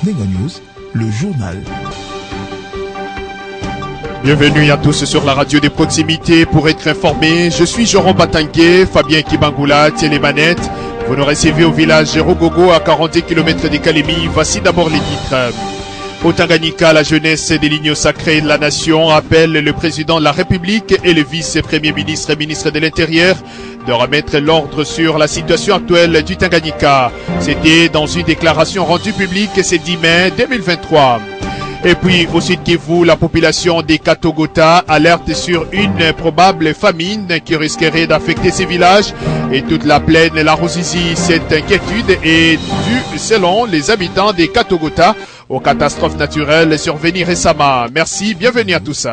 Nenga News, le journal. Bienvenue à tous sur la radio des proximités pour être informés. Je suis Joran Batangué, Fabien Kibangula tient les manettes. Vous nous recevez au village Rogogo à 40 km de Kalemi. Voici d'abord les titres. Au Tanganyika, la jeunesse des lignes sacrées de la nation appelle le président de la République et le vice-premier ministre et ministre de l'Intérieur de remettre l'ordre sur la situation actuelle du Tanganyika. C'était dans une déclaration rendue publique ce 10 mai 2023. Et puis, au sud Kivu, la population des Katogota alerte sur une probable famine qui risquerait d'affecter ces villages et toute la plaine et la Ruzizi. Cette inquiétude est due, selon les habitants des Katogota, aux catastrophes naturelles survenues récemment. Merci, bienvenue à tous.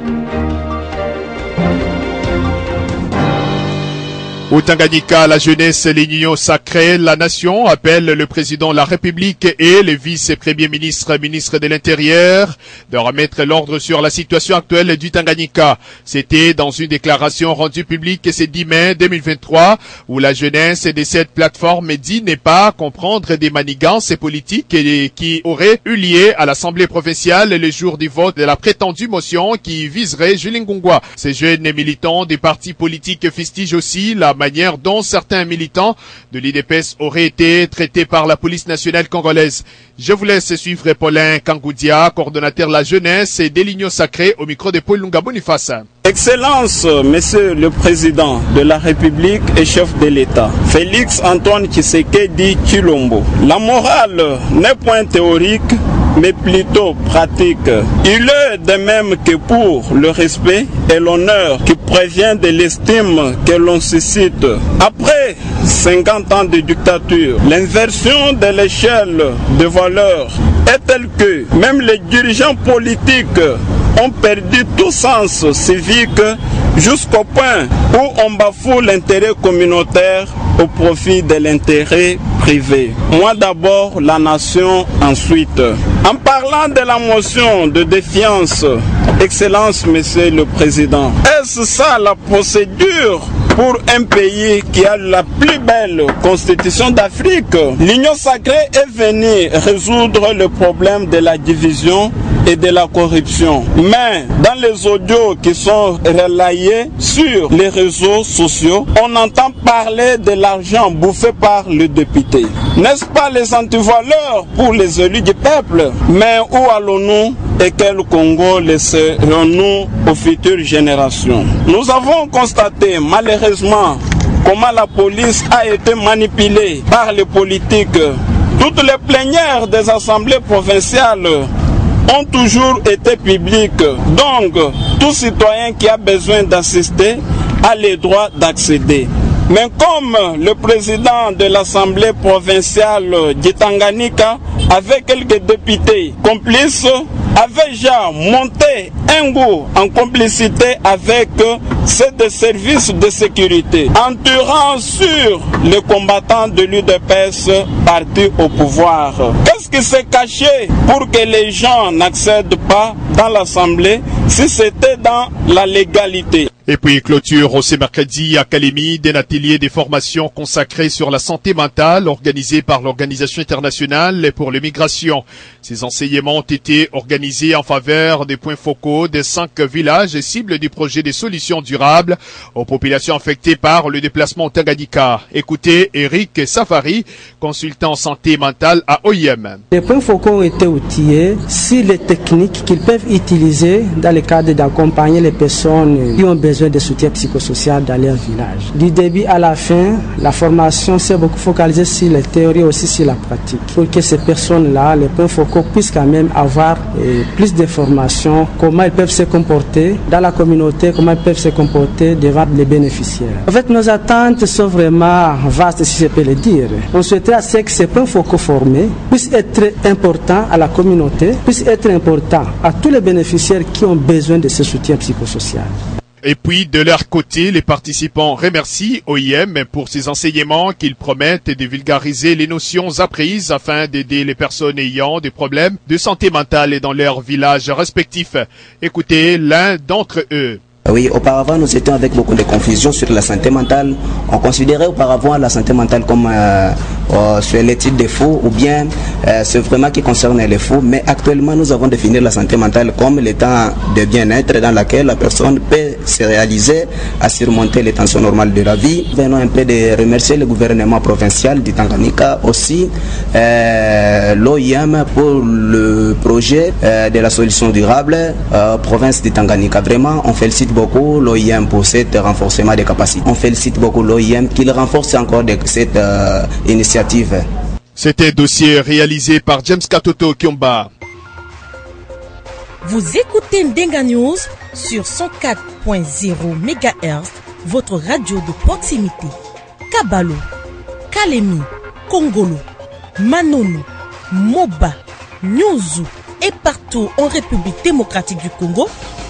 Au Tanganyika, la jeunesse, l'union sacrée, la nation appelle le président de la République et le vice-premier ministre, ministre de l'Intérieur de remettre l'ordre sur la situation actuelle du Tanganyika. C'était dans une déclaration rendue publique ce 10 mai 2023 où la jeunesse de cette plateforme dit ne pas comprendre des manigances politiques qui auraient eu lieu à l'Assemblée provinciale le jour du vote de la prétendue motion qui viserait Julien Ngongwa. Ces jeunes militants des partis politiques fustigent aussi la manière dont certains militants de l'IDPS auraient été traités par la police nationale congolaise. Je vous laisse suivre Paulin Kangoudia, coordonnateur de la jeunesse et des lignes sacrées au micro de Paul Lunga Boniface. Excellence, Monsieur le Président de la République et chef de l'État, Félix Antoine Tshisekedi Tshilombo. La morale n'est point théorique, mais plutôt pratique. Il est de même que pour le respect et l'honneur qui provient de l'estime que l'on suscite. Après 50 ans de dictature, l'inversion de l'échelle de valeurs est telle que même les dirigeants politiques ont perdu tout sens civique jusqu'au point où on bafoue l'intérêt communautaire au profit de l'intérêt privé. Moi d'abord, la nation ensuite. En parlant de la motion de défiance, Excellence, Monsieur le Président, est-ce ça la procédure pour un pays qui a la plus belle constitution d'Afrique? L'Union sacrée est venue résoudre le problème de la division et de la corruption. Mais dans les audios qui sont relayés sur les réseaux sociaux, on entend parler de l'argent bouffé par le député. N'est-ce pas les antivaleurs pour les élus du peuple? Mais où allons-nous et quel Congo laisserons-nous aux futures générations? Nous avons constaté malheureusement comment la police a été manipulée par les politiques. Toutes les plénières des assemblées provinciales ont toujours été publiques. Donc, tout citoyen qui a besoin d'assister a le droit d'accéder. Mais comme le président de l'Assemblée provinciale du Tanganyika, avec quelques députés complices, avait déjà monté un goût en complicité avec ces services de sécurité, entourant sur les combattants de l'UDPS partis au pouvoir. Qu'est-ce qui s'est caché pour que les gens n'accèdent pas dans l'Assemblée si c'était dans la légalité? Et puis clôture au ce mercredi à Kalemi d'un atelier de formation consacré sur la santé mentale organisé par l'Organisation internationale pour l'immigration. Ces enseignements ont été organisés en faveur des points focaux des 5 villages cibles du projet de solutions durables aux populations affectées par le déplacement au Tanganyika. Écoutez Eric Safari, consultant en santé mentale à OIM. Les points focaux ont été outillés sur les techniques qu'ils peuvent utiliser dans le cadre d'accompagner les personnes qui ont besoin de soutien psychosocial dans leur village. Du début à la fin, la formation s'est beaucoup focalisée sur la théorie et aussi sur la pratique. Pour que ces personnes-là, les points focaux, puissent quand même avoir plus d'informations, comment ils peuvent se comporter dans la communauté, comment ils peuvent se comporter devant les bénéficiaires. En fait, nos attentes sont vraiment vastes, si je peux le dire. On souhaiterait que ces points focaux formés puissent être importants à la communauté, puissent être importants à tous les bénéficiaires qui ont besoin de ce soutien psychosocial. Et puis, de leur côté, les participants remercient OIM pour ces enseignements qu'ils promettent de vulgariser les notions apprises afin d'aider les personnes ayant des problèmes de santé mentale dans leurs villages respectifs. Écoutez l'un d'entre eux. Oui, auparavant, nous étions avec beaucoup de confusion sur la santé mentale. On considérait auparavant la santé mentale comme sur l'étude des fous ou bien c'est vraiment qui concerne les fous. Mais actuellement, nous avons défini la santé mentale comme l'état de bien-être dans laquel la personne peut se réaliser à surmonter les tensions normales de la vie. Venons un peu de remercier le gouvernement provincial du Tanganyika, aussi l'OIM pour le projet de la solution durable province du Tanganyika. Vraiment, on félicite beaucoup l'OIM pour ce renforcement des capacités. On félicite beaucoup l'OIM qu'il renforce encore cette initiative. C'était un dossier réalisé par James Katoto Kiomba. Vous écoutez Ndenga News sur 104.0 MHz, votre radio de proximité. Kabalo, Kalemi, Kongolo, Manono, Moba, Nyuzu et partout en République démocratique du Congo.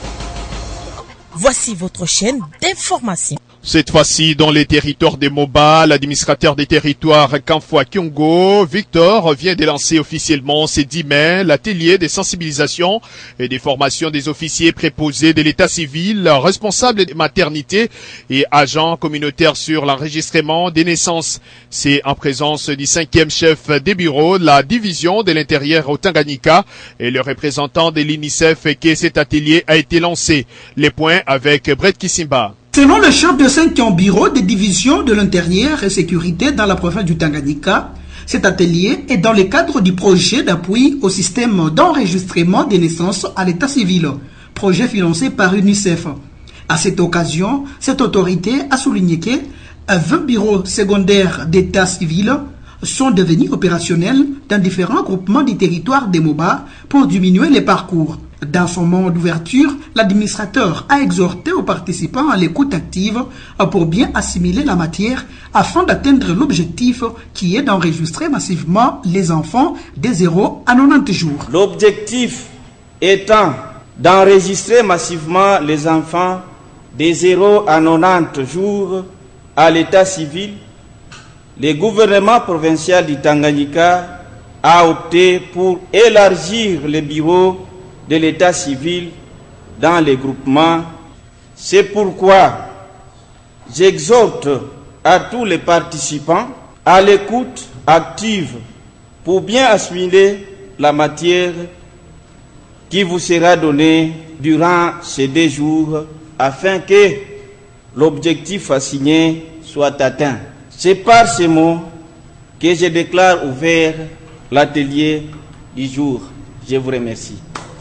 Voici votre chaîne d'information. Cette fois-ci, dans les territoires des Moba, l'administrateur des territoires Kamfwa Kyongo, Victor, vient de lancer officiellement ce 10 mai l'atelier de sensibilisation et des formations des officiers préposés de l'état civil, responsables des maternités et agents communautaires sur l'enregistrement des naissances. C'est en présence du 5e chef des bureaux, la division de l'intérieur au Tanganyika et le représentant de l'UNICEF que cet atelier a été lancé. Les points avec Brett Kisimba. Selon le chef de 5e bureau des divisions de l'intérieur et sécurité dans la province du Tanganyika, cet atelier est dans le cadre du projet d'appui au système d'enregistrement des naissances à l'état civil, projet financé par UNICEF. À cette occasion, cette autorité a souligné que 20 bureaux secondaires d'état civil sont devenus opérationnels dans différents groupements du territoire des Moba pour diminuer les parcours. Dans son moment d'ouverture, l'administrateur a exhorté aux participants à l'écoute active pour bien assimiler la matière afin d'atteindre l'objectif qui est d'enregistrer massivement les enfants de 0 à 90 jours. L'objectif étant d'enregistrer massivement les enfants de 0 à 90 jours à l'état civil, le gouvernement provincial du Tanganyika a opté pour élargir les bureaux de l'état civil dans les groupements. C'est pourquoi j'exhorte à tous les participants à l'écoute active pour bien assimiler la matière qui vous sera donnée durant ces 2 jours afin que l'objectif assigné soit atteint. C'est par ces mots que je déclare ouvert l'atelier du jour. Je vous remercie.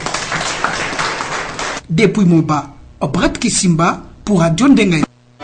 Depuis Moba, Brett Kisimba pour Radio Ndenga.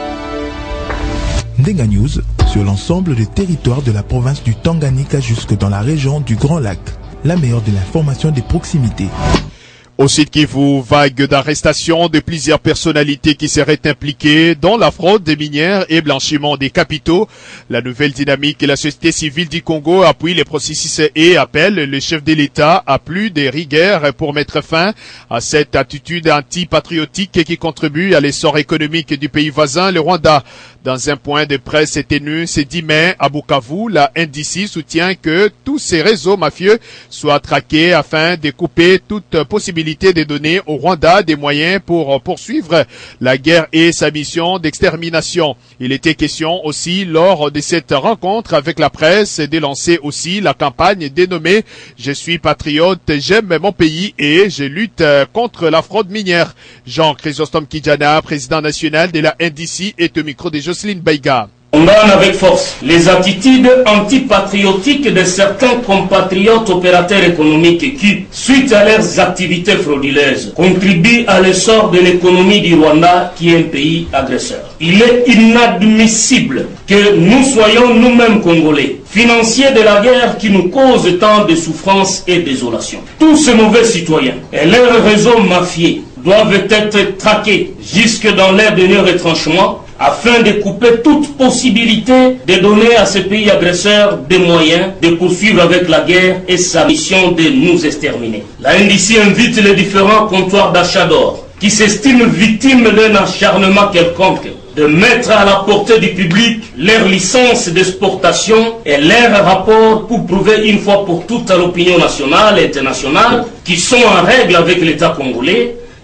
Ndenga News sur l'ensemble des territoires de la province du Tanganyika jusque dans la région du Grand Lac. La meilleure de l'information des proximités. Au site Kivu, vague d'arrestations de plusieurs personnalités qui seraient impliquées dans la fraude des minières et blanchiment des capitaux. La nouvelle dynamique et la société civile du Congo appuient les processus et appellent le chef de l'État à plus de rigueur pour mettre fin à cette attitude anti-patriotique qui contribue à l'essor économique du pays voisin, le Rwanda. Dans un point de presse tenu ce 10 mai à Bukavu, la NDC soutient que tous ces réseaux mafieux soient traqués afin de couper toute possibilité de donner au Rwanda des moyens pour poursuivre la guerre et sa mission d'extermination. Il était question aussi lors de cette rencontre avec la presse de lancer aussi la campagne dénommée « Je suis patriote, j'aime mon pays et je lutte contre la fraude minière ». Jean Chrysostome Kidjana, président national de la NDC, est au micro de Jocelyne Baïga. On condamne avec force les attitudes antipatriotiques de certains compatriotes opérateurs économiques qui, suite à leurs activités frauduleuses, contribuent à l'essor de l'économie du Rwanda, qui est un pays agresseur. Il est inadmissible que nous soyons nous-mêmes Congolais, financiers de la guerre qui nous cause tant de souffrances et de désolation. Tous ces mauvais citoyens et leurs réseaux mafieux doivent être traqués jusque dans leur dernier retranchement afin de couper toute possibilité de donner à ce pays agresseur des moyens de poursuivre avec la guerre et sa mission de nous exterminer. La NDC invite les différents comptoirs d'achat d'or qui s'estiment victimes d'un acharnement quelconque de mettre à la portée du public leurs licences d'exportation et leurs rapports pour prouver une fois pour toutes à l'opinion nationale et internationale qu'ils sont en règle avec l'État congolais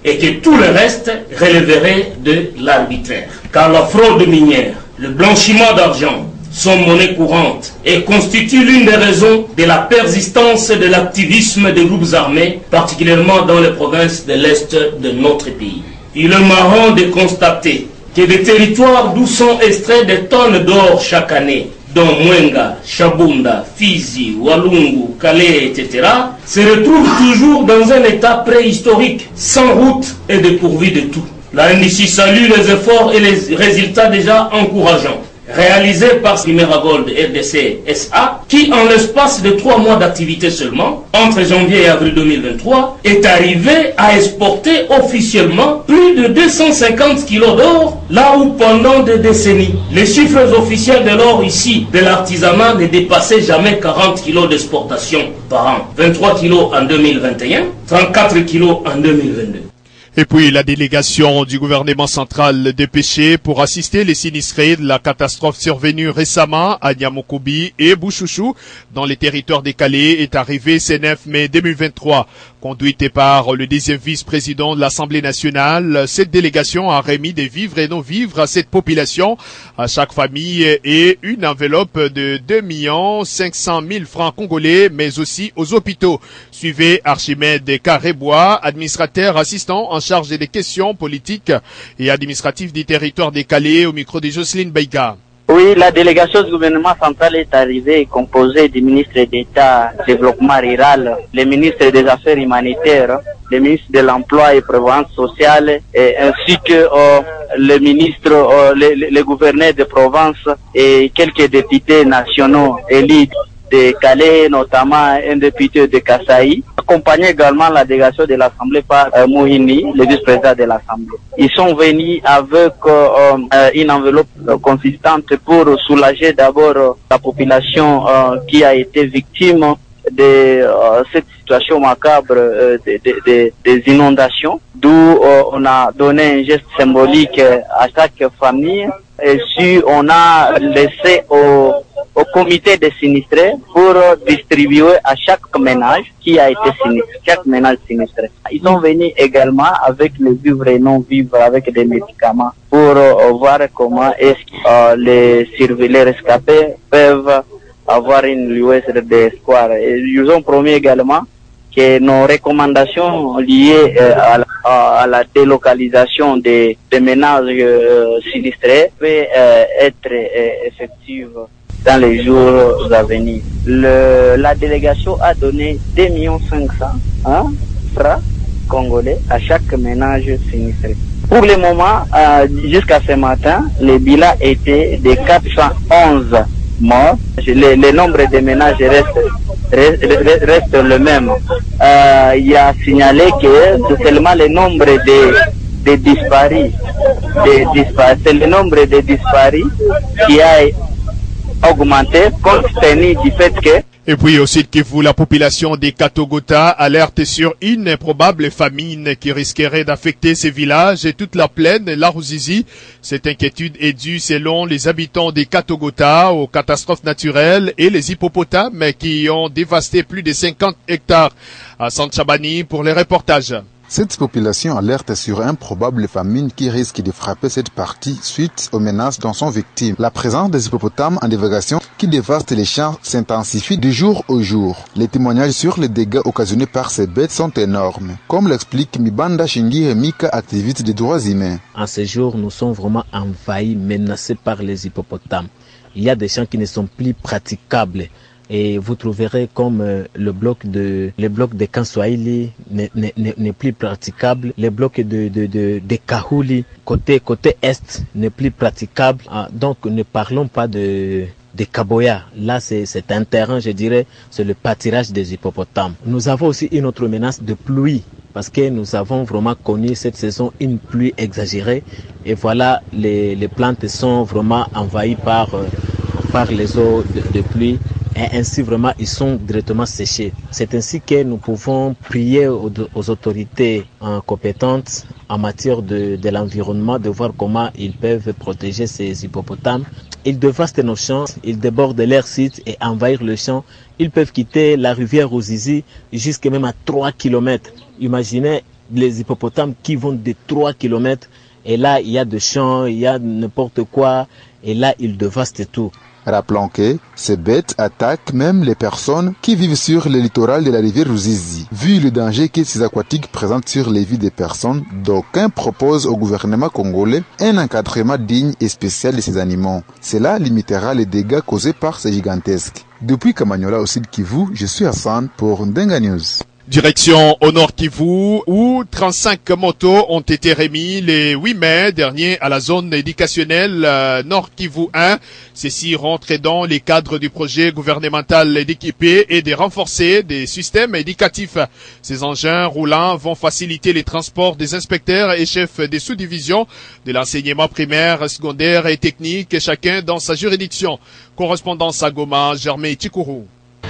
et que tout le reste relèverait de l'arbitraire. Car la fraude minière, le blanchiment d'argent sont monnaie courante et constituent l'une des raisons de la persistance de l'activisme des groupes armés, particulièrement dans les provinces de l'Est de notre pays. Il est marrant de constater que des territoires d'où sont extraits des tonnes d'or chaque année, dont Mwenga, Chabunda, Fizi, Walungu, Calais, etc., se retrouvent toujours dans un état préhistorique, sans route et dépourvu de tout. La NDC salue les efforts et les résultats déjà encourageants réalisé par Chimera Gold RDC SA, qui en l'espace de 3 mois d'activité seulement, entre janvier et avril 2023, est arrivé à exporter officiellement plus de 250 kilos d'or, là où pendant des décennies, les chiffres officiels de l'or ici, de l'artisanat, ne dépassaient jamais 40 kilos d'exportation par an. 23 kilos en 2021, 34 kilos en 2022. Et puis la délégation du gouvernement central dépêchée pour assister les sinistrés de la catastrophe survenue récemment à Niamokobi et Bouchouchou dans les territoires décalés est arrivée ce 9 mai 2023. Conduite par le deuxième vice-président de l'Assemblée nationale, cette délégation a remis des vivres et non-vivres à cette population, à chaque famille, et une enveloppe de 2 500 000 francs congolais, mais aussi aux hôpitaux. Suivez Archimède Carrebois, administrateur assistant en charge des questions politiques et administratives du territoire décalé, au micro de Jocelyne Baïga. Oui, la délégation du gouvernement central est arrivée composée du ministre d'État développement rural, le ministre des Affaires humanitaires, le ministre de l'Emploi et Prévoyance sociale, ainsi que le ministre, le gouverneur de province et quelques députés nationaux élus de Calais, notamment un député de Kasaï, accompagné également la délégation de l'Assemblée par Mouhini, le vice-président de l'Assemblée. Ils sont venus avec une enveloppe consistante pour soulager d'abord la population qui a été victime de cette situation macabre des inondations, d'où on a donné un geste symbolique à chaque famille, et si on a laissé au comité des sinistrés pour distribuer à chaque ménage qui a été sinistré, chaque ménage sinistré. Ils sont venus également avec les vivres et non-vivres, avec des médicaments, pour voir comment est-ce que les rescapés peuvent avoir une lueur d'espoir. Ils ont promis également que nos recommandations liées à la délocalisation des ménages sinistrés peuvent être effectives dans les jours à venir. La délégation a donné 2 500 000 francs congolais à chaque ménage sinistré. Pour le moment, jusqu'à ce matin, le bilan était de 411 morts. Le nombre de ménages reste le même. Il y a signalé que c'est seulement le nombre de disparus, c'est le nombre de disparus qui a augmenté compte tenu du fait que... Et puis au sud Kivu, la population des Katogota alerte sur une probable famine qui risquerait d'affecter ces villages et toute la plaine, la Ruzizi. Cette inquiétude est due, selon les habitants des Katogota, aux catastrophes naturelles et les hippopotames qui ont dévasté plus de 50 hectares. À Saint-Chabani pour les reportages. Cette population alerte sur une probable famine qui risque de frapper cette partie suite aux menaces dont sont victimes. La présence des hippopotames en divagation qui dévastent les champs s'intensifie de jour au jour. Les témoignages sur les dégâts occasionnés par ces bêtes sont énormes, comme l'explique Mibanda Shingi Mika, activiste des droits humains. En ce jour, nous sommes vraiment envahis, menacés par les hippopotames. Il y a des champs qui ne sont plus praticables. Et vous trouverez comme le bloc de Kanswahili n'est plus praticable, le bloc de Kahuli côté est n'est plus praticable. Donc ne parlons pas de Kaboya. Là c'est un terrain, je dirais, c'est le pâturage des hippopotames. Nous avons aussi une autre menace de pluie, parce que nous avons vraiment connu cette saison une pluie exagérée, et voilà, les plantes sont vraiment envahies par les eaux de pluie. Et ainsi vraiment ils sont directement séchés. C'est ainsi que nous pouvons prier aux autorités compétentes en matière de l'environnement de voir comment ils peuvent protéger ces hippopotames. Ils dévastent nos champs, ils débordent leurs sites et envahir le champ. Ils peuvent quitter la rivière Ruzizi jusqu'à même à 3 km. Imaginez les hippopotames qui vont de 3 km. Et là, il y a des champs, il y a n'importe quoi. Et là, ils dévastent tout. Rappelons que ces bêtes attaquent même les personnes qui vivent sur le littoral de la rivière Ruzizi. Vu le danger que ces aquatiques présentent sur les vies des personnes, d'aucuns proposent au gouvernement congolais un encadrement digne et spécial de ces animaux. Cela limitera les dégâts causés par ces gigantesques. Depuis Kamanyola au Sud Kivu, je suis Hassan pour Ndenga News. Direction au Nord Kivu, où 35 motos ont été remis le 8 mai dernier à la zone éducationnelle Nord Kivu 1. Ceci rentre dans les cadres du projet gouvernemental d'équiper et de renforcer des systèmes éducatifs. Ces engins roulants vont faciliter les transports des inspecteurs et chefs des sous-divisions de l'enseignement primaire, secondaire et technique, chacun dans sa juridiction. Correspondance à Goma, Germain Tchikourou.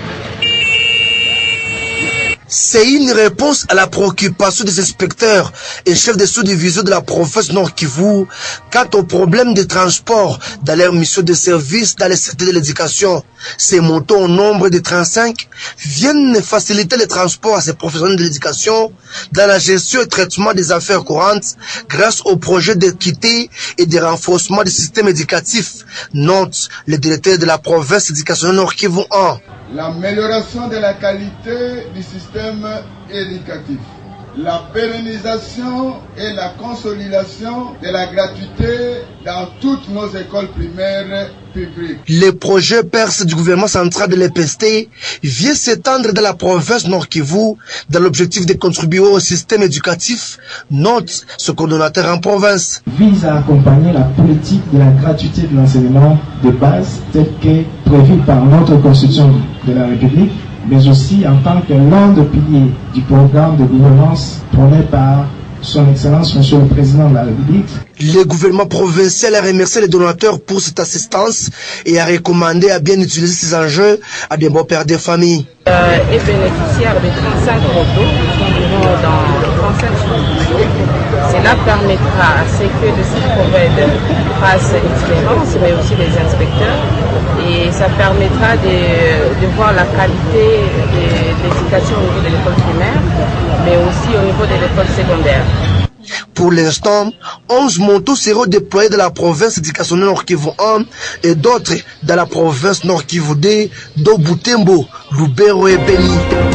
C'est une réponse à la préoccupation des inspecteurs et chefs de sous-division de la province Nord Kivu quant au problème des transports dans leur mission de service dans les secteurs de l'éducation. Ces motos au nombre de 35 viennent faciliter les transports à ces professionnels de l'éducation dans la gestion et traitement des affaires courantes grâce au projet d'équité et de renforcement du système éducatif, note le directeur de la province éducationnelle Nord Kivu 1. L'amélioration de la qualité du système éducatif, la pérennisation et la consolidation de la gratuité dans toutes nos écoles primaires publiques. Le projet perse du gouvernement central de l'EPST vient s'étendre dans la province Nord Kivu dans l'objectif de contribuer au système éducatif, note ce coordonnateur en province. Vise à accompagner la politique de la gratuité de l'enseignement de base telle que prévue par notre constitution de la République, mais aussi en tant que l'un des piliers du programme de gouvernance prôné par son Excellence, Monsieur le Président de la République. Le gouvernement provincial a remercié les donateurs pour cette assistance et a recommandé à bien utiliser ces enjeux à des beaux pères de famille. Est bénéficiaire de 35 motos dans 35 sous-divisions. Cela permettra à ce que le site provide fasse l'expérience, mais aussi les inspecteurs. Et ça permettra de voir la qualité de l'éducation au niveau de l'école primaire, mais aussi au niveau de l'école secondaire. Pour l'instant, 11 motos seront déployées dans la province éducationnelle Nord Kivu 1 et d'autres dans la province Nord Kivu 2, dont Butembo, Lubero et Beni.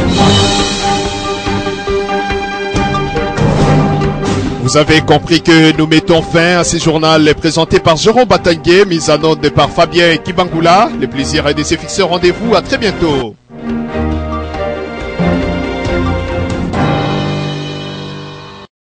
Vous avez compris que nous mettons fin à ce journal présenté par Jérôme Batangué, mis en onde par Fabien Kibangula. Le plaisir est de se fixer rendez-vous. À très bientôt.